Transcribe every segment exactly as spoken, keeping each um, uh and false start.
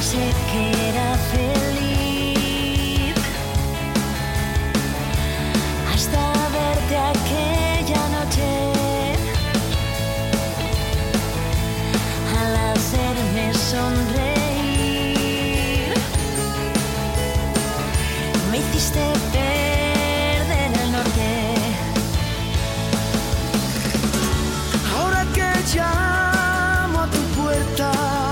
pensé que era feliz hasta verte aquella noche. Al hacerme sonreír, me hiciste perder el norte. Ahora que llamo a tu puerta,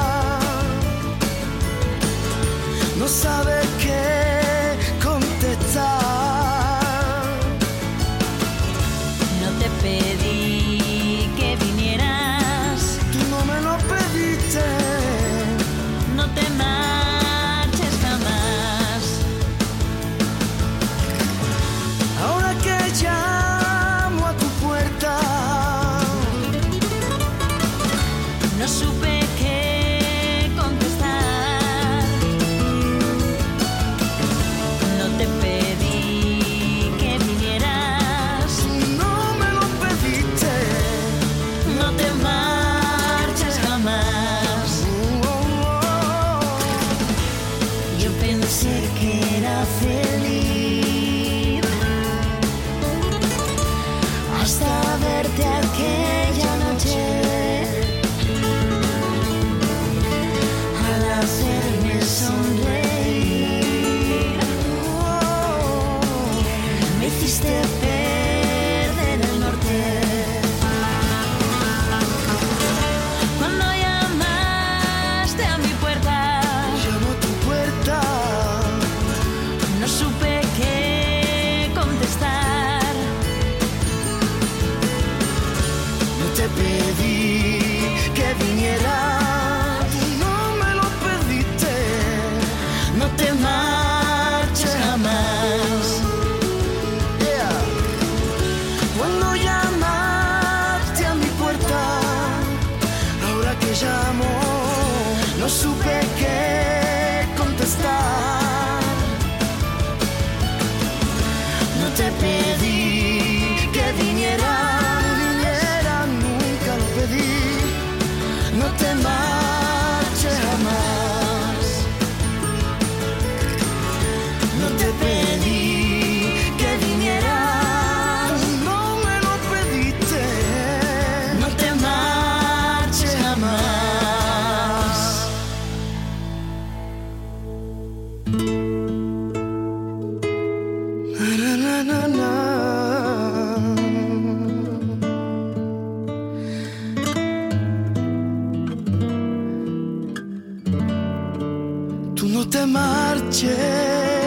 no sabe qué contestar. No te pedí que vinieras, Tú no me lo pediste. no te marches jamás. Ahora que llamo a tu puerta, No supe qué contestar. No te pedí que vinieras, no me lo pediste. no te marches jamás. Oh, oh, oh. Yo pensé que era feliz hasta verte aquella noche. Al hacerme sonreír, me hiciste perder el norte. Cuando llamaste a mi puerta, Llamo a tu puerta, no supe qué contestar. no te pedí que vinieras. Tú no me lo pediste. No te marches jamás. Yeah. Cuando llamaste a mi puerta, ahora que llamo, no supe qué contestar. No te pedí Que viniera, viniera, nunca lo pedí. No te marches jamás. No te pedí que vinieras. No me lo pediste. no te marches jamás. Na, na, na, na. Tú no te marches.